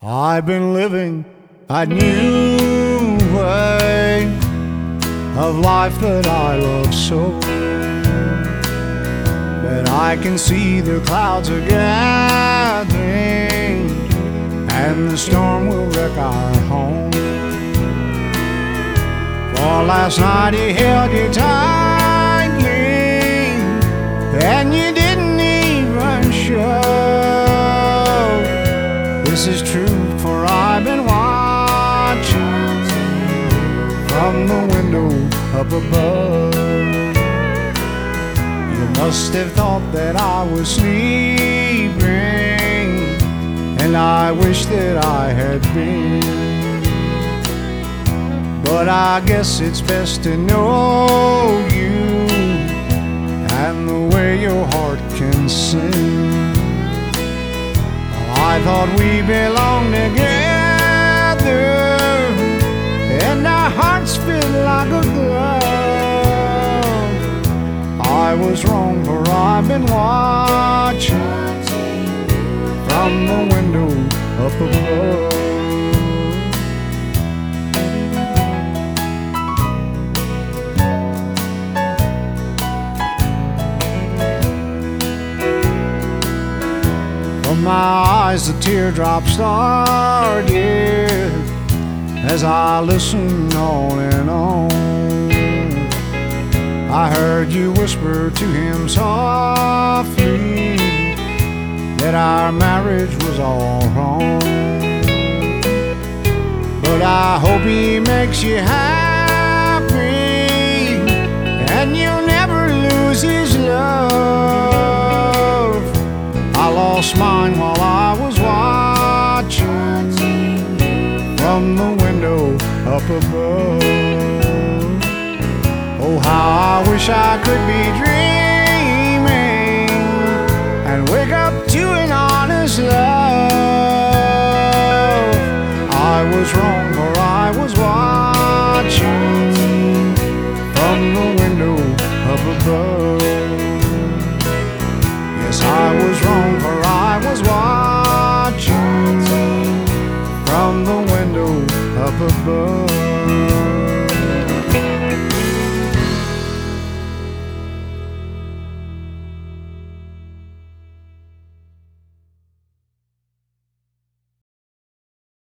I've been living a new way of life that I love so, but I can see the clouds are gathering and the storm will wreck our home. For last night he held you tightly and you didn't even show. This is true, for I've been watching from the window up above. You must have thought that I was sleeping, and I wish that I had been. But I guess it's best to know you and the way your heart can sing. I thought we belonged together, and our hearts fit like a glove. I was wrong, for I've been watching from the window up above. From my eyes the teardrops started as I listened on and on. I heard you whisper to him softly that our marriage was all wrong. But I hope he makes you happy and you'll never lose his love. I lost mine while I was watching from the window up above. Oh, how I wish I could be dreaming and wake up to it